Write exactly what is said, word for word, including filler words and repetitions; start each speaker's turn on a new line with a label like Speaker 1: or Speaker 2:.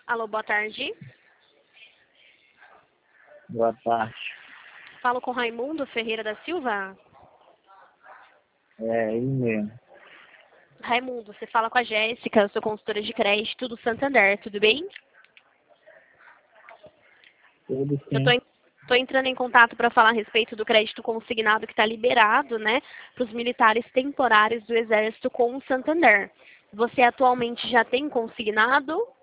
Speaker 1: Alô, boa tarde.
Speaker 2: Boa tarde.
Speaker 1: Falo com Raimundo Ferreira da Silva.
Speaker 2: É aí mesmo.
Speaker 1: Raimundo, você fala com a Jéssica, eu sou consultora de crédito do Santander, tudo bem?
Speaker 2: Tudo
Speaker 1: Eu
Speaker 2: sim.
Speaker 1: estou entrando em contato para falar a respeito do crédito consignado que está liberado, né, para os militares temporários do Exército com o Santander. Você atualmente já tem consignado?